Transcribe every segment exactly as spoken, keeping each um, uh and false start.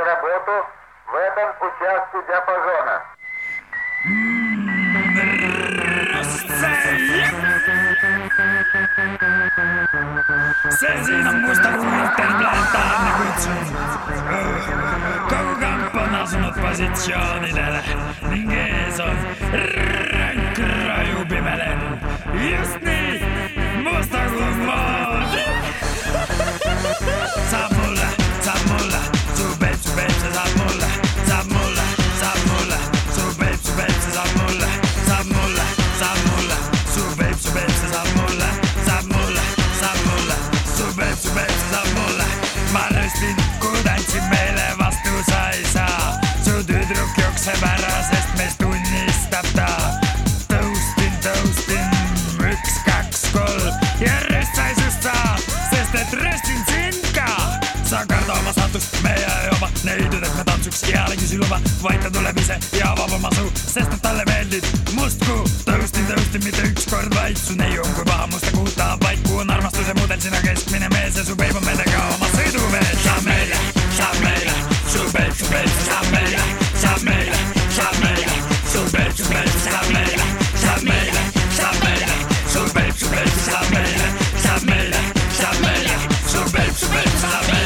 работу в этом участке диапазона. See siin on musta huultel planetaarne kutsun. Kogu kamp on asunud positsioonidele ning ees on ränk raju pimelen. Just nii, musta kumoodi. Saab mulle, saab mulle, su peip, su peip, see saab mulle. Saab mulle, saab mulle, su peip, su peip, see saab mulle. Saab mulle, saab mulle, su peip, su peip, see saab mulle. Saab mulle, saab mulle, su peip, su peip, see saab mulle. Ma röstin, kui tantsin meile vastu sa ei saa. Su tüdruk jookseb ära, sest meist tunnistab ta. Tõustin, tõustin, üks, kaks, kolm ja röst sai sust sa, sest et röstin sind ka. Sa karda oma satust, meie ei oma neidud, et me tantsuks eale küsi luba, vaid ta tuleb ise ja avab oma suu, sest et talle meeldib mustkuu. Tõustin, tõustin, mitte üks kord vaid su neiu on kui paha musta kuud tahab vaid, kuhu on armastuse mudel, sina keskmine mees ja su peib on meelega oma sõiduveel. Saab meile, saab meile, su peib, su peib, saab meile, saab meile, saab meile, su peib, su peib, saab meile, saab meile, saab meile, su peib, su peib, saab meile, saab meile, saab meile, su peib, su peib, saab meile.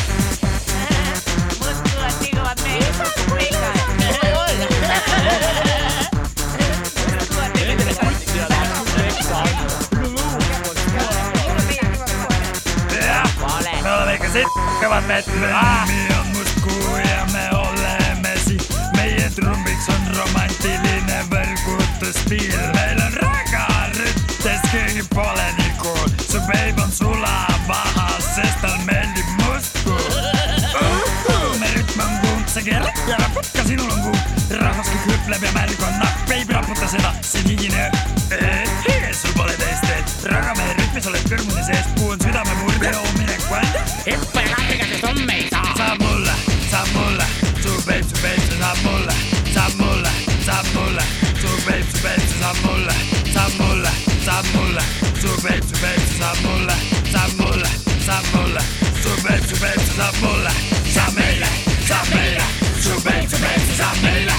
Kõvad mehed, nimi on mustkuu ja me oleme siin. Meie trumbiks on romantiline võrgutuspiil. Meil on ragarüttes, keegi pole nii cool. Su peib on sulavaha, sest tal meeldib mustkuu. Me rütm on kuum, see keele ja raput, ka sinul on kuum. Rahvas kõik hüpleb ja märg on nakk, peib raputa seda, siin higine öö. Sul pole teist teed, ragamehe rütmis oled kõrmuni seest, kuu on südame murde ja ominek vand. Hüppa ja katriga, sest homme ei saa. Saab mulle, saab mulle, su peib, su peib, see saab mulle. Saab mulle, saab mulle, su peib, su peib, see saab mulle. Saab mulle, saab mulle, su peib, su peib, see saab mulle. Saab mulle, saab mulle, su peib, su peib, see saab mulle. Saab meile, saab meile, su peib, su peib, see saab meile.